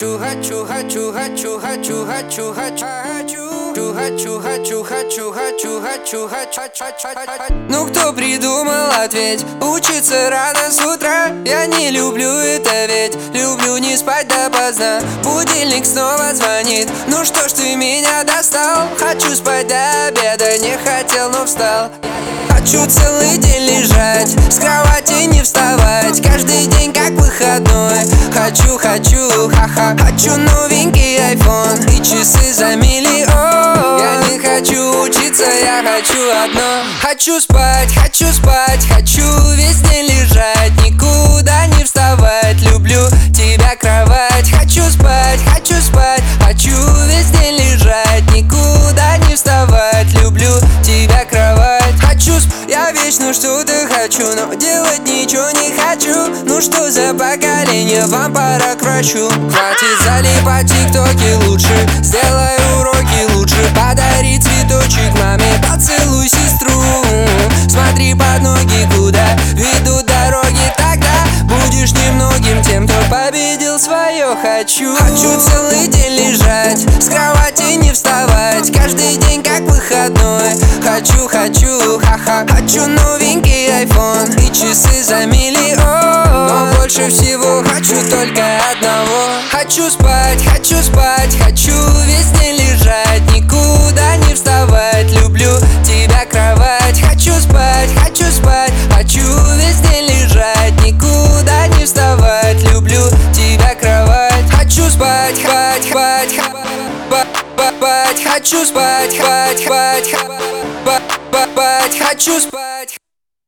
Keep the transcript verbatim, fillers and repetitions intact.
Хочу, хочу, хочу, хочу, хочу, хочу, хочу, хочу, хочу, хочу, хочу, хочу, хочу. Ну кто придумал ответь? Учиться рано с утра. Я не люблю это, ведь люблю не спать допоздна. Будильник снова звонит. Ну что ж ты меня достал? Хочу спать до обеда, не хотел, но встал. Хочу целый день лежать, с кровати не вставать. Каждый день как выходной. Хочу, хочу, ха-ха. Хочу новенький айфон и часы за миллион. Я не хочу учиться, я хочу одно. Хочу спать, хочу спать, хочу весь день лежать, никуда не вставать. Люблю тебя, кровать. Хочу спать, хочу спать, хочу весь день лежать, никуда не вставать. Люблю тебя, кровать. Хочу сп... Я вечно что-то хочу, но делать ничего не хочу. Ну что за поколение, вам пора к врачу. Хватит залипать в тиктоке, лучше сделай уроки лучше. Подари цветочек маме, поцелуй сестру. Смотри под ноги, куда ведут дороги. Тогда будешь немногим тем, кто победил свое хочу. Хочу целый день лежать, с кровати не вставать. Каждый день как выходной. Хочу, хочу, ха-ха. Хочу новенький айфон и часы за миллион. Но больше всего хочу только одного. Хочу спать, хочу спать, хочу весь день лежать, никуда не вставать. Люблю тебя, кровать. Хочу спать, хочу спать, хочу весь день лежать, никуда не вставать. Люблю тебя, кровать. Хочу спать, спать, спать, спать, спать. Хочу спать, спать, спать.